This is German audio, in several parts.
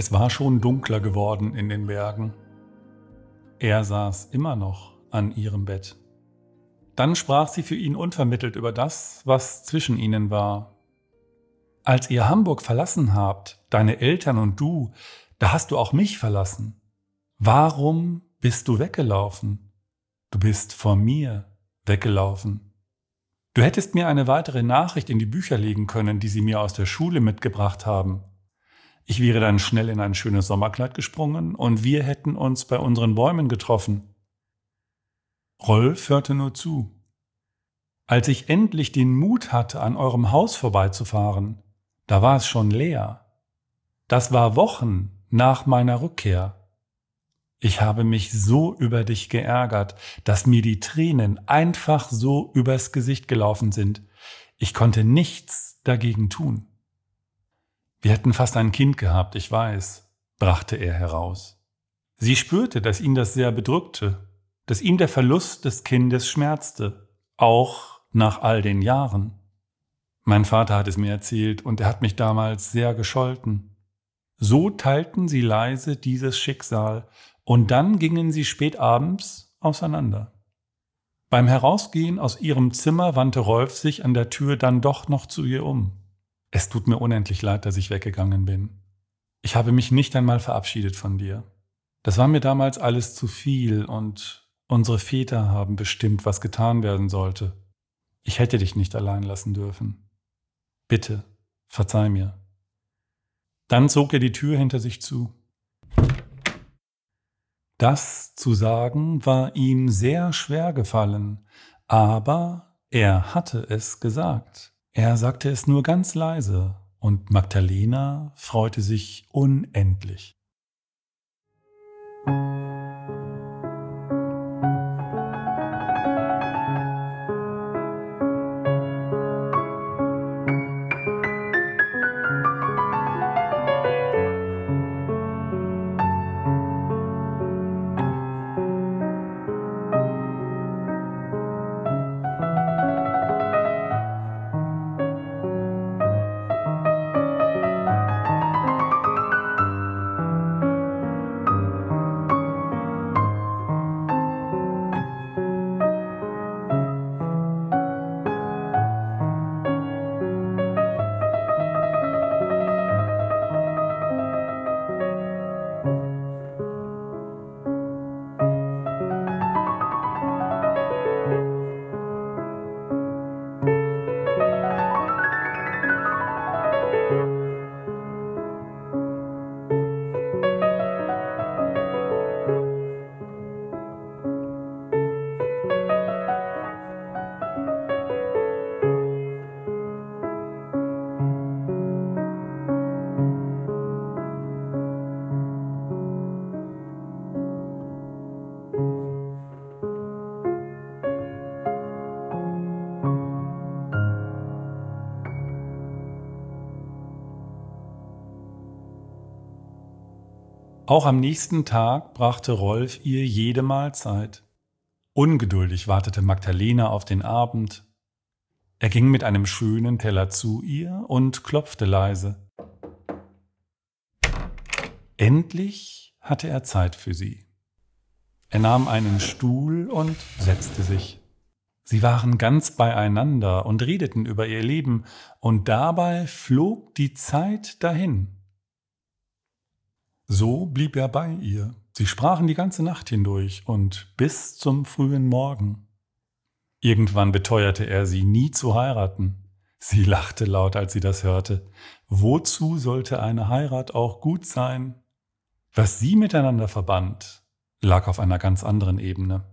Es war schon dunkler geworden in den Bergen. Er saß immer noch an ihrem Bett. Dann sprach sie für ihn unvermittelt über das, was zwischen ihnen war. Als ihr Hamburg verlassen habt, deine Eltern und du, da hast du auch mich verlassen. Warum bist du weggelaufen? Du bist vor mir weggelaufen. Du hättest mir eine weitere Nachricht in die Bücher legen können, die sie mir aus der Schule mitgebracht haben. Ich wäre dann schnell in ein schönes Sommerkleid gesprungen und wir hätten uns bei unseren Bäumen getroffen. Rolf hörte nur zu. Als ich endlich den Mut hatte, an eurem Haus vorbeizufahren, da war es schon leer. Das war Wochen nach meiner Rückkehr. Ich habe mich so über dich geärgert, dass mir die Tränen einfach so übers Gesicht gelaufen sind. Ich konnte nichts dagegen tun. Wir hätten fast ein Kind gehabt, ich weiß, brachte er heraus. Sie spürte, dass ihn das sehr bedrückte, dass ihm der Verlust des Kindes schmerzte, auch nach all den Jahren. Mein Vater hat es mir erzählt und er hat mich damals sehr gescholten. So teilten sie leise dieses Schicksal und dann gingen sie spät abends auseinander. Beim Herausgehen aus ihrem Zimmer wandte Rolf sich an der Tür dann doch noch zu ihr um. Es tut mir unendlich leid, dass ich weggegangen bin. Ich habe mich nicht einmal verabschiedet von dir. Das war mir damals alles zu viel und unsere Väter haben bestimmt, was getan werden sollte. Ich hätte dich nicht allein lassen dürfen. Bitte, verzeih mir. Dann zog er die Tür hinter sich zu. Das zu sagen war ihm sehr schwer gefallen, aber er hatte es gesagt. Er sagte es nur ganz leise und Magdalena freute sich unendlich. Auch am nächsten Tag brachte Rolf ihr jede Mahlzeit. Ungeduldig wartete Magdalena auf den Abend. Er ging mit einem schönen Teller zu ihr und klopfte leise. Endlich hatte er Zeit für sie. Er nahm einen Stuhl und setzte sich. Sie waren ganz beieinander und redeten über ihr Leben, und dabei flog die Zeit dahin. So blieb er bei ihr. Sie sprachen die ganze Nacht hindurch und bis zum frühen Morgen. Irgendwann beteuerte er sie nie zu heiraten. Sie lachte laut, als sie das hörte. Wozu sollte eine Heirat auch gut sein? Was sie miteinander verband, lag auf einer ganz anderen Ebene.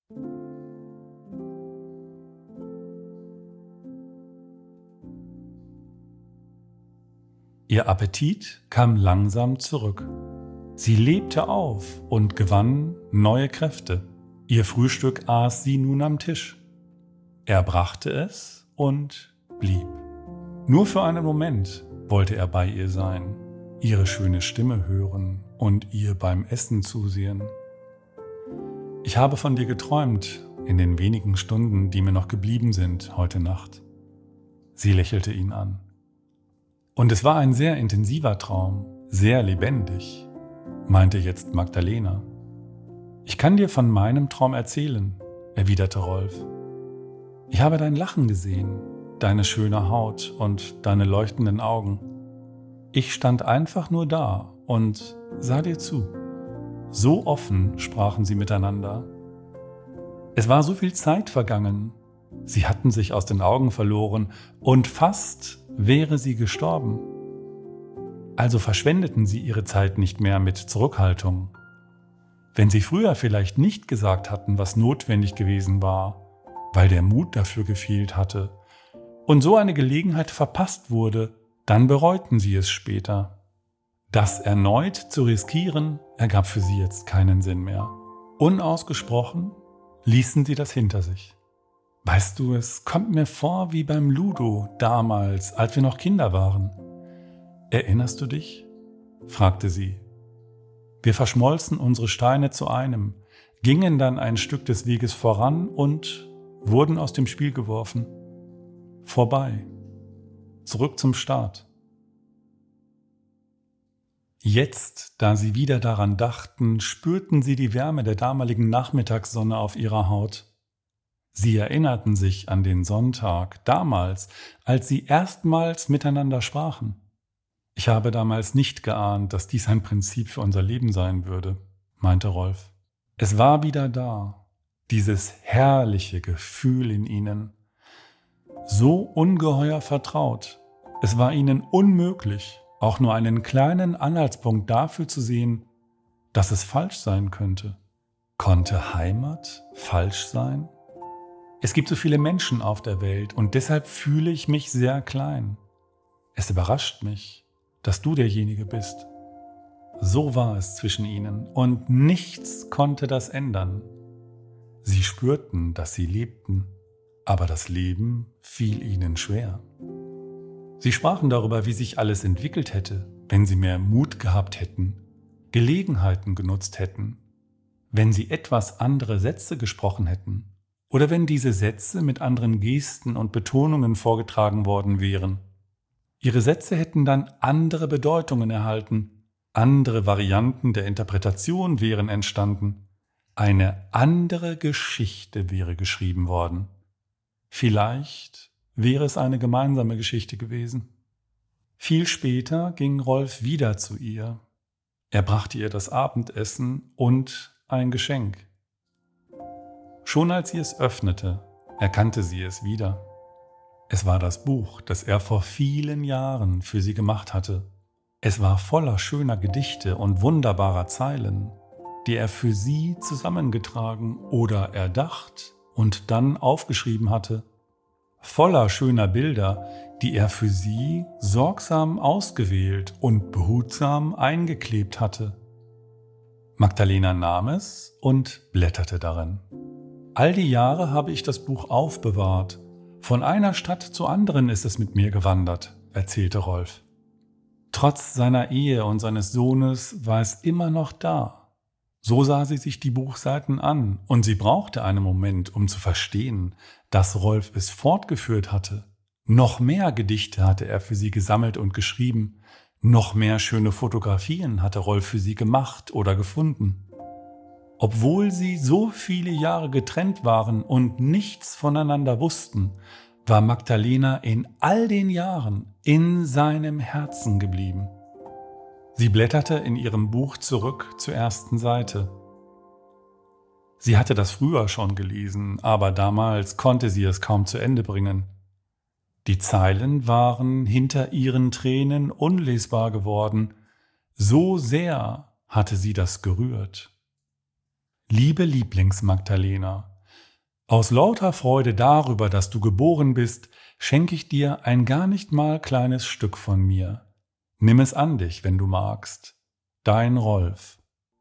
Ihr Appetit kam langsam zurück. Sie lebte auf und gewann neue Kräfte. Ihr Frühstück aß sie nun am Tisch. Er brachte es und blieb. Nur für einen Moment wollte er bei ihr sein, ihre schöne Stimme hören und ihr beim Essen zusehen. Ich habe von dir geträumt in den wenigen Stunden, die mir noch geblieben sind heute Nacht. Sie lächelte ihn an. Und es war ein sehr intensiver Traum. Sehr lebendig, meinte jetzt Magdalena. Ich kann dir von meinem Traum erzählen, erwiderte Rolf. Ich habe dein Lachen gesehen, deine schöne Haut und deine leuchtenden Augen. Ich stand einfach nur da und sah dir zu. So offen sprachen sie miteinander. Es war so viel Zeit vergangen. Sie hatten sich aus den Augen verloren und fast wäre sie gestorben. Also verschwendeten sie ihre Zeit nicht mehr mit Zurückhaltung. Wenn sie früher vielleicht nicht gesagt hatten, was notwendig gewesen war, weil der Mut dafür gefehlt hatte und so eine Gelegenheit verpasst wurde, dann bereuten sie es später. Das erneut zu riskieren, ergab für sie jetzt keinen Sinn mehr. Unausgesprochen ließen sie das hinter sich. Weißt du, es kommt mir vor wie beim Ludo damals, als wir noch Kinder waren. Erinnerst du dich? Fragte sie. Wir verschmolzen unsere Steine zu einem, gingen dann ein Stück des Weges voran und wurden aus dem Spiel geworfen. Vorbei. Zurück zum Start. Jetzt, da sie wieder daran dachten, spürten sie die Wärme der damaligen Nachmittagssonne auf ihrer Haut. Sie erinnerten sich an den Sonntag, damals, als sie erstmals miteinander sprachen. Ich habe damals nicht geahnt, dass dies ein Prinzip für unser Leben sein würde, meinte Rolf. Es war wieder da, dieses herrliche Gefühl in ihnen. So ungeheuer vertraut. Es war ihnen unmöglich, auch nur einen kleinen Anhaltspunkt dafür zu sehen, dass es falsch sein könnte. Konnte Heimat falsch sein? Es gibt so viele Menschen auf der Welt und deshalb fühle ich mich sehr klein. Es überrascht mich, dass du derjenige bist. So war es zwischen ihnen und nichts konnte das ändern. Sie spürten, dass sie lebten, aber das Leben fiel ihnen schwer. Sie sprachen darüber, wie sich alles entwickelt hätte, wenn sie mehr Mut gehabt hätten, Gelegenheiten genutzt hätten, wenn sie etwas andere Sätze gesprochen hätten oder wenn diese Sätze mit anderen Gesten und Betonungen vorgetragen worden wären. Ihre Sätze hätten dann andere Bedeutungen erhalten, andere Varianten der Interpretation wären entstanden, eine andere Geschichte wäre geschrieben worden. Vielleicht wäre es eine gemeinsame Geschichte gewesen. Viel später ging Rolf wieder zu ihr. Er brachte ihr das Abendessen und ein Geschenk. Schon als sie es öffnete, erkannte sie es wieder. Es war das Buch, das er vor vielen Jahren für sie gemacht hatte. Es war voller schöner Gedichte und wunderbarer Zeilen, die er für sie zusammengetragen oder erdacht und dann aufgeschrieben hatte. Voller schöner Bilder, die er für sie sorgsam ausgewählt und behutsam eingeklebt hatte. Magdalena nahm es und blätterte darin. All die Jahre habe ich das Buch aufbewahrt. Von einer Stadt zur anderen ist es mit mir gewandert, erzählte Rolf. Trotz seiner Ehe und seines Sohnes war es immer noch da. So sah sie sich die Buchseiten an und sie brauchte einen Moment, um zu verstehen, dass Rolf es fortgeführt hatte. Noch mehr Gedichte hatte er für sie gesammelt und geschrieben, noch mehr schöne Fotografien hatte Rolf für sie gemacht oder gefunden. Obwohl sie so viele Jahre getrennt waren und nichts voneinander wussten, war Magdalena in all den Jahren in seinem Herzen geblieben. Sie blätterte in ihrem Buch zurück zur ersten Seite. Sie hatte das früher schon gelesen, aber damals konnte sie es kaum zu Ende bringen. Die Zeilen waren hinter ihren Tränen unlesbar geworden. So sehr hatte sie das gerührt. Liebe Lieblings-Magdalena, aus lauter Freude darüber, dass du geboren bist, schenke ich dir ein gar nicht mal kleines Stück von mir. Nimm es an dich, wenn du magst. Dein Rolf.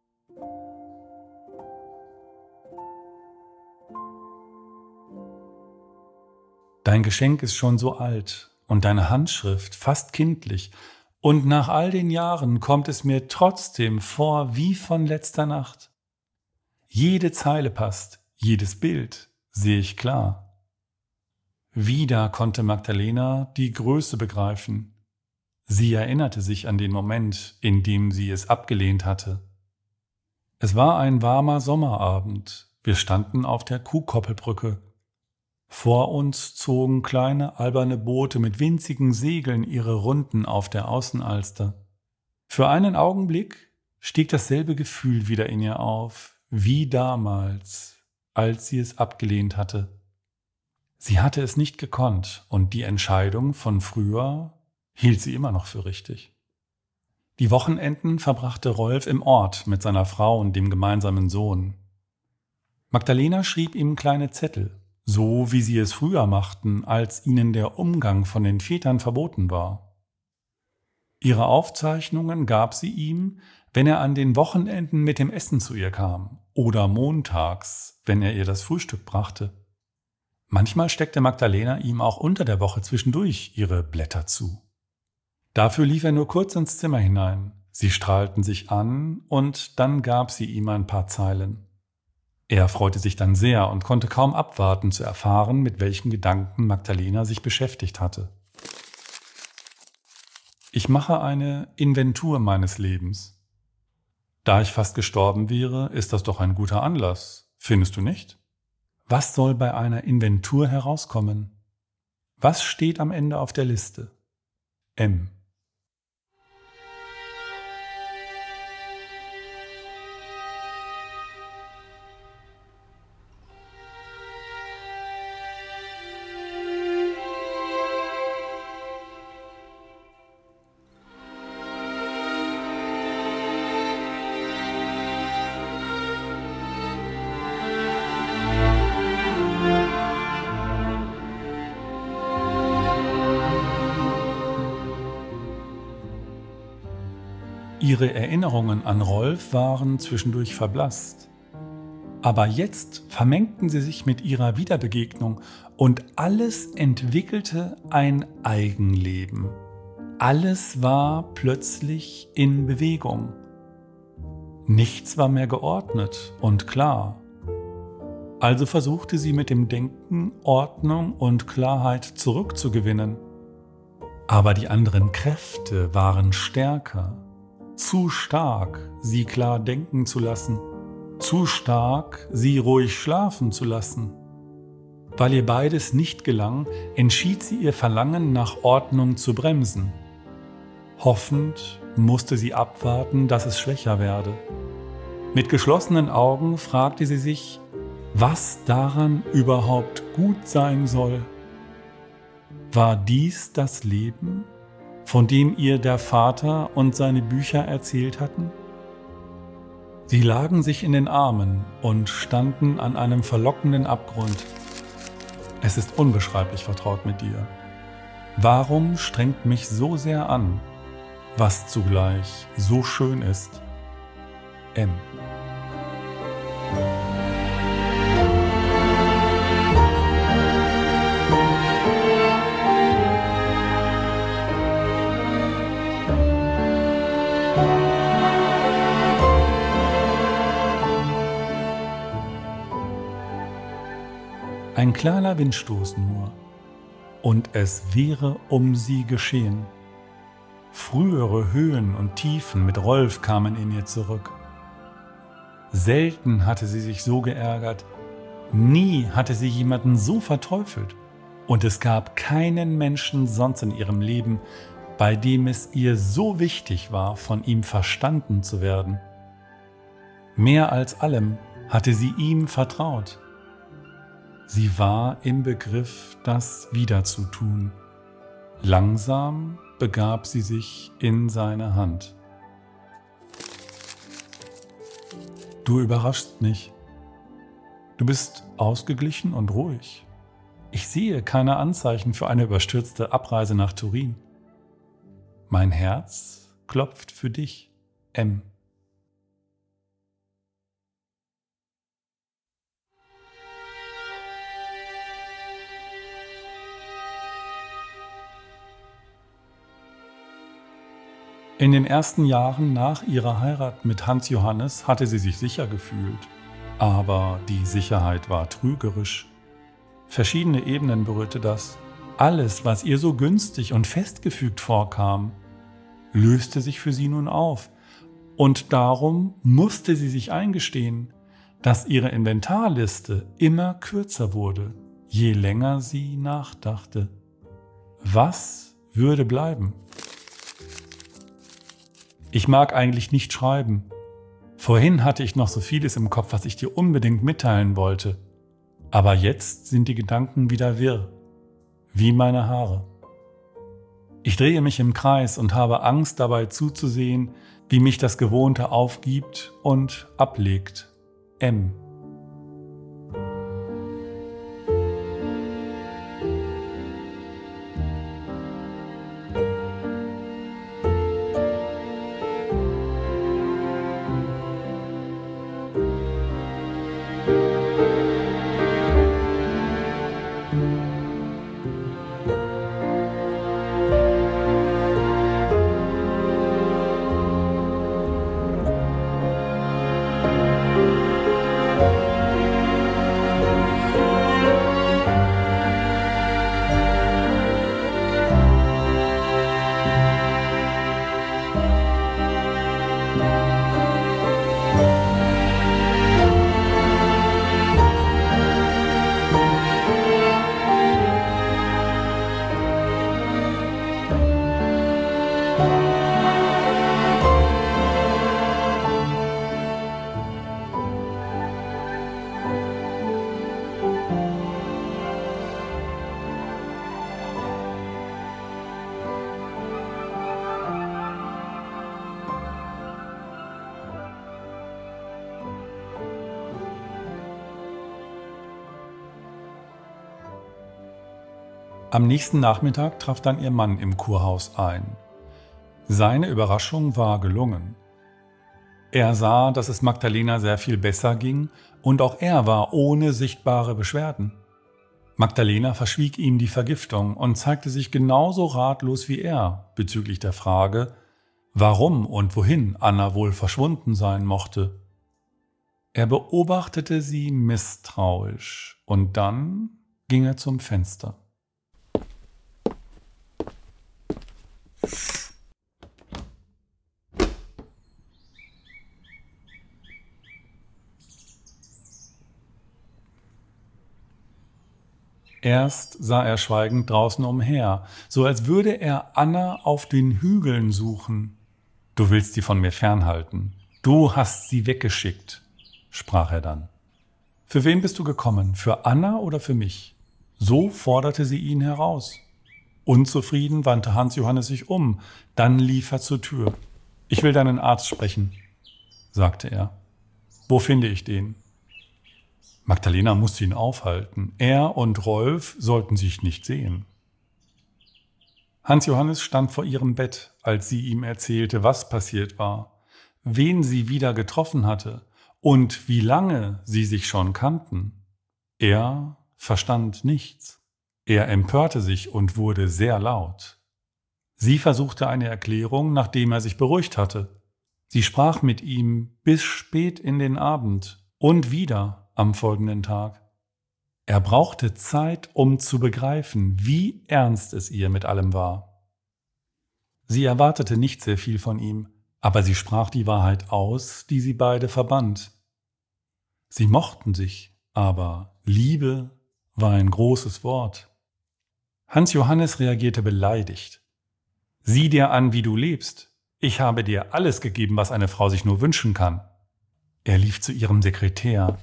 Dein Geschenk ist schon so alt und deine Handschrift fast kindlich, und nach all den Jahren kommt es mir trotzdem vor wie von letzter Nacht. Jede Zeile passt, jedes Bild sehe ich klar. Wieder konnte Magdalena die Größe begreifen. Sie erinnerte sich an den Moment, in dem sie es abgelehnt hatte. Es war ein warmer Sommerabend. Wir standen auf der Kuhkoppelbrücke. Vor uns zogen kleine alberne Boote mit winzigen Segeln ihre Runden auf der Außenalster. Für einen Augenblick stieg dasselbe Gefühl wieder in ihr auf, wie damals, als sie es abgelehnt hatte. Sie hatte es nicht gekonnt und die Entscheidung von früher hielt sie immer noch für richtig. Die Wochenenden verbrachte Rolf im Ort mit seiner Frau und dem gemeinsamen Sohn. Magdalena schrieb ihm kleine Zettel, so wie sie es früher machten, als ihnen der Umgang von den Vätern verboten war. Ihre Aufzeichnungen gab sie ihm, wenn er an den Wochenenden mit dem Essen zu ihr kam oder montags, wenn er ihr das Frühstück brachte. Manchmal steckte Magdalena ihm auch unter der Woche zwischendurch ihre Blätter zu. Dafür lief er nur kurz ins Zimmer hinein. Sie strahlten sich an und dann gab sie ihm ein paar Zeilen. Er freute sich dann sehr und konnte kaum abwarten zu erfahren, mit welchen Gedanken Magdalena sich beschäftigt hatte. Ich mache eine Inventur meines Lebens. Da ich fast gestorben wäre, ist das doch ein guter Anlass, findest du nicht? Was soll bei einer Inventur herauskommen? Was steht am Ende auf der Liste? M. Ihre Erinnerungen an Rolf waren zwischendurch verblasst. Aber jetzt vermengten sie sich mit ihrer Wiederbegegnung und alles entwickelte ein Eigenleben. Alles war plötzlich in Bewegung. Nichts war mehr geordnet und klar. Also versuchte sie mit dem Denken Ordnung und Klarheit zurückzugewinnen. Aber die anderen Kräfte waren stärker. Zu stark, sie klar denken zu lassen. Zu stark, sie ruhig schlafen zu lassen. Weil ihr beides nicht gelang, entschied sie ihr Verlangen nach Ordnung zu bremsen. Hoffend musste sie abwarten, dass es schwächer werde. Mit geschlossenen Augen fragte sie sich, was daran überhaupt gut sein soll. War dies das Leben, von dem ihr der Vater und seine Bücher erzählt hatten? Sie lagen sich in den Armen und standen an einem verlockenden Abgrund. Es ist unbeschreiblich vertraut mit dir. Warum strengt mich so sehr an, was zugleich so schön ist? M. Ein kleiner Windstoß nur, und es wäre um sie geschehen. Frühere Höhen und Tiefen mit Rolf kamen in ihr zurück. Selten hatte sie sich so geärgert, nie hatte sie jemanden so verteufelt, und es gab keinen Menschen sonst in ihrem Leben, bei dem es ihr so wichtig war, von ihm verstanden zu werden. Mehr als allem hatte sie ihm vertraut. Sie war im Begriff, das wieder zu tun. Langsam begab sie sich in seine Hand. Du überraschst mich. Du bist ausgeglichen und ruhig. Ich sehe keine Anzeichen für eine überstürzte Abreise nach Turin. Mein Herz klopft für dich, M. In den ersten Jahren nach ihrer Heirat mit Hans Johannes hatte sie sich sicher gefühlt. Aber die Sicherheit war trügerisch. Verschiedene Ebenen berührte das. Alles, was ihr so günstig und festgefügt vorkam, löste sich für sie nun auf. Und darum musste sie sich eingestehen, dass ihre Inventarliste immer kürzer wurde, je länger sie nachdachte. Was würde bleiben? Ich mag eigentlich nicht schreiben. Vorhin hatte ich noch so vieles im Kopf, was ich dir unbedingt mitteilen wollte. Aber jetzt sind die Gedanken wieder wirr, wie meine Haare. Ich drehe mich im Kreis und habe Angst dabei zuzusehen, wie mich das Gewohnte aufgibt und ablegt. M. Am nächsten Nachmittag traf dann ihr Mann im Kurhaus ein. Seine Überraschung war gelungen. Er sah, dass es Magdalena sehr viel besser ging und auch er war ohne sichtbare Beschwerden. Magdalena verschwieg ihm die Vergiftung und zeigte sich genauso ratlos wie er bezüglich der Frage, warum und wohin Anna wohl verschwunden sein mochte. Er beobachtete sie misstrauisch und dann ging er zum Fenster. Erst sah er schweigend draußen umher, so als würde er Anna auf den Hügeln suchen. »Du willst sie von mir fernhalten. Du hast sie weggeschickt«, sprach er dann. »Für wen bist du gekommen? Für Anna oder für mich?« So forderte sie ihn heraus. Unzufrieden wandte Hans Johannes sich um, dann lief er zur Tür. »Ich will deinen Arzt sprechen«, sagte er. »Wo finde ich den?« Magdalena musste ihn aufhalten. Er und Rolf sollten sich nicht sehen. Hans Johannes stand vor ihrem Bett, als sie ihm erzählte, was passiert war, wen sie wieder getroffen hatte und wie lange sie sich schon kannten. Er verstand nichts. Er empörte sich und wurde sehr laut. Sie versuchte eine Erklärung, nachdem er sich beruhigt hatte. Sie sprach mit ihm bis spät in den Abend und wieder am folgenden Tag. Er brauchte Zeit, um zu begreifen, wie ernst es ihr mit allem war. Sie erwartete nicht sehr viel von ihm, aber sie sprach die Wahrheit aus, die sie beide verband. Sie mochten sich, aber Liebe war ein großes Wort. Hans Johannes reagierte beleidigt. »Sieh dir an, wie du lebst. Ich habe dir alles gegeben, was eine Frau sich nur wünschen kann.« Er lief zu ihrem Sekretär.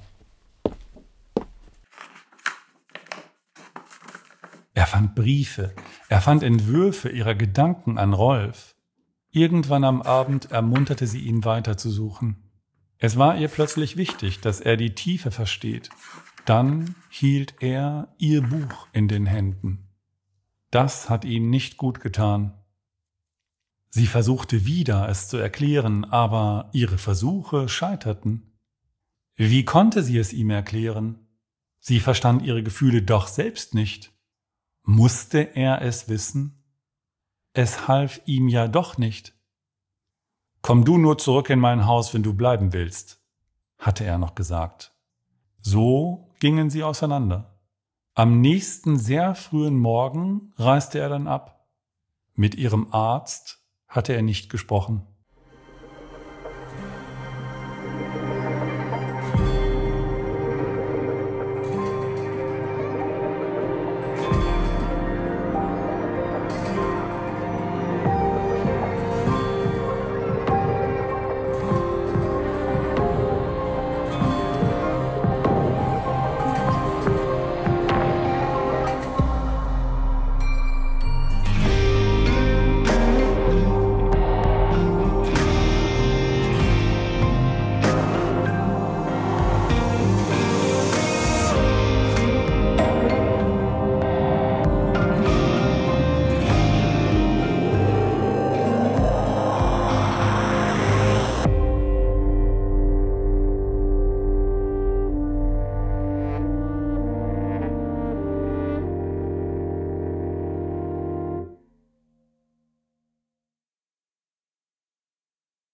Er fand Briefe, er fand Entwürfe ihrer Gedanken an Rolf. Irgendwann am Abend ermunterte sie ihn weiterzusuchen. Es war ihr plötzlich wichtig, dass er die Tiefe versteht. Dann hielt er ihr Buch in den Händen. Das hat ihm nicht gut getan. Sie versuchte wieder, es zu erklären, aber ihre Versuche scheiterten. Wie konnte sie es ihm erklären? Sie verstand ihre Gefühle doch selbst nicht. Musste er es wissen? Es half ihm ja doch nicht. »Komm du nur zurück in mein Haus, wenn du bleiben willst«, hatte er noch gesagt. So gingen sie auseinander. Am nächsten sehr frühen Morgen reiste er dann ab. Mit ihrem Arzt hatte er nicht gesprochen.